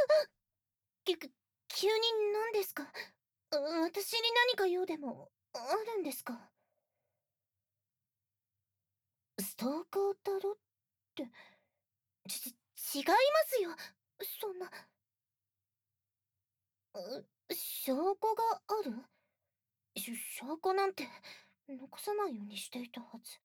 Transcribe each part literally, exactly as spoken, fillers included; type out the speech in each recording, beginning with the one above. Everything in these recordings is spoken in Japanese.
きく急に何ですか？う私に何か用でもあるんですか？ストーカーだろって、ちち違いますよ。そんな、う証拠がある？し証拠なんて残さないようにしていたはず。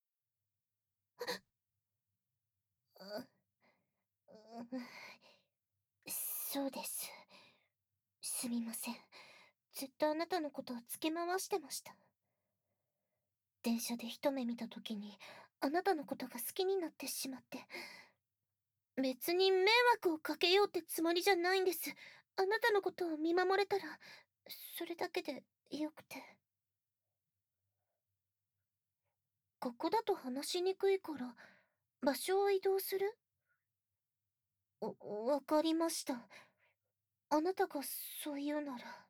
ううそうです。すみません。ずっとあなたのことをつけ回してました。電車で一目見た時に、あなたのことが好きになってしまって。別に迷惑をかけようってつもりじゃないんです。あなたのことを見守れたら、それだけでよくて。ここだと話しにくいから、場所を移動する？わ、わかりました。あなたがそう言うなら。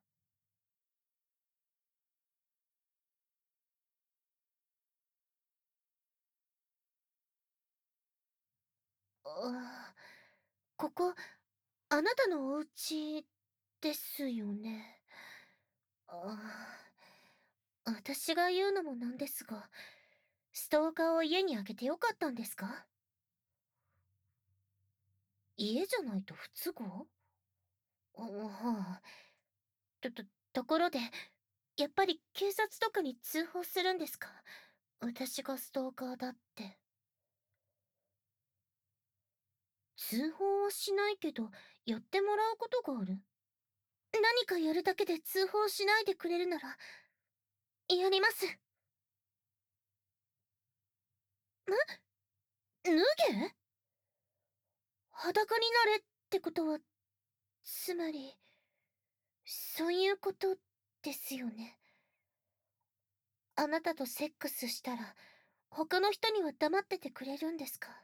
ああ、ここ、あなたのお家ですよね。ああ、私が言うのもなんですが、ストーカーを家に開けてよかったんですか？家じゃないと不都合？あ、はあ。と、と、ところで、やっぱり警察とかに通報するんですか？私がストーカーだって。通報はしないけど、やってもらうことがある。何かやるだけで通報しないでくれるなら、やります。脱げ？裸になれってことは、つまり、そういうことですよね。あなたとセックスしたら、他の人には黙っててくれるんですか？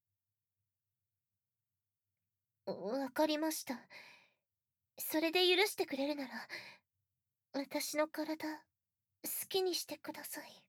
わかりました。それで許してくれるなら、私の体、好きにしてください。